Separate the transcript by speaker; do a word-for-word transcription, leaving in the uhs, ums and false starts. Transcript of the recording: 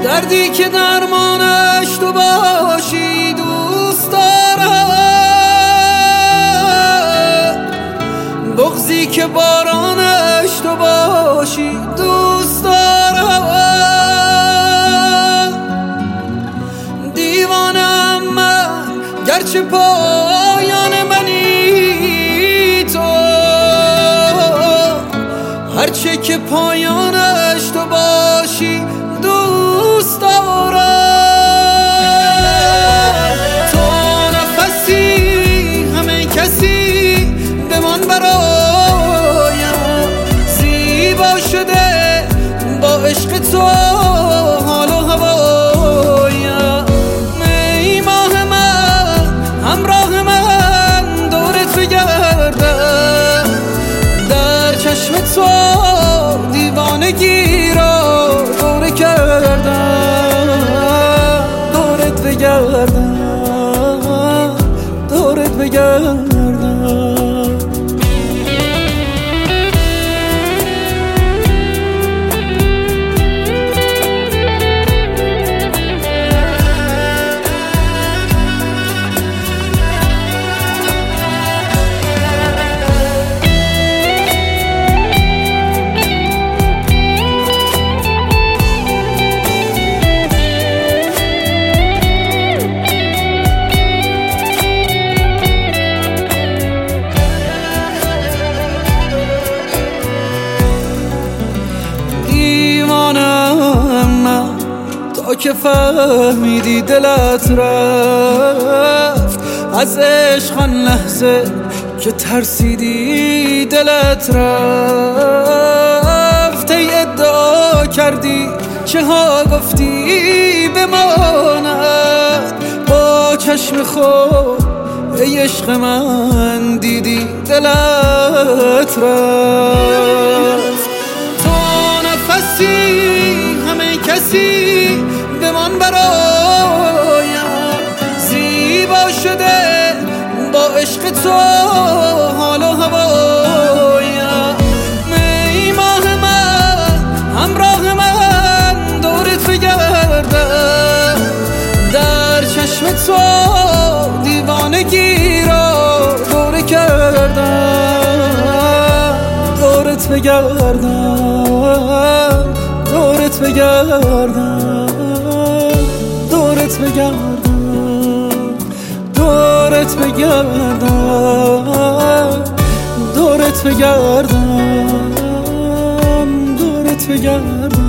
Speaker 1: دردی که درمانش تو باشی دوست دارم، بغضی که بارانش تو باشی دوست دارم. دیوانم من گرچه پایان منی تو، هرچه که پایانش تو باشی دوست دارم. تو نفسی همه کسی بمان برایم، زیبا شده با عشق تو حال و هوایم. ای ماه من همراه من دورت بگردم، در چشم تو دیوانگی را دوره کردم، دورت بگردم، دورت بگردم. تا که فهمیدی دلت رفت از عشق، آن لحظه که ترسیدی دلت رفت. ای ادعا کردی چه ها گفتی بماند، با چشم خود ای عشق من دیدی دلت رفت. تو نفسی همه کسی بمان برایم، زیبا شده با عشق تو حال و هوایم. ای ماه من همراه من دورت بگردم، در چشم تو دیوانگی را دوره کردم، دورت بگردم، دورت بگردم، دورت بگردم، دورت بگردم، دورت بگردم، دورت بگردم.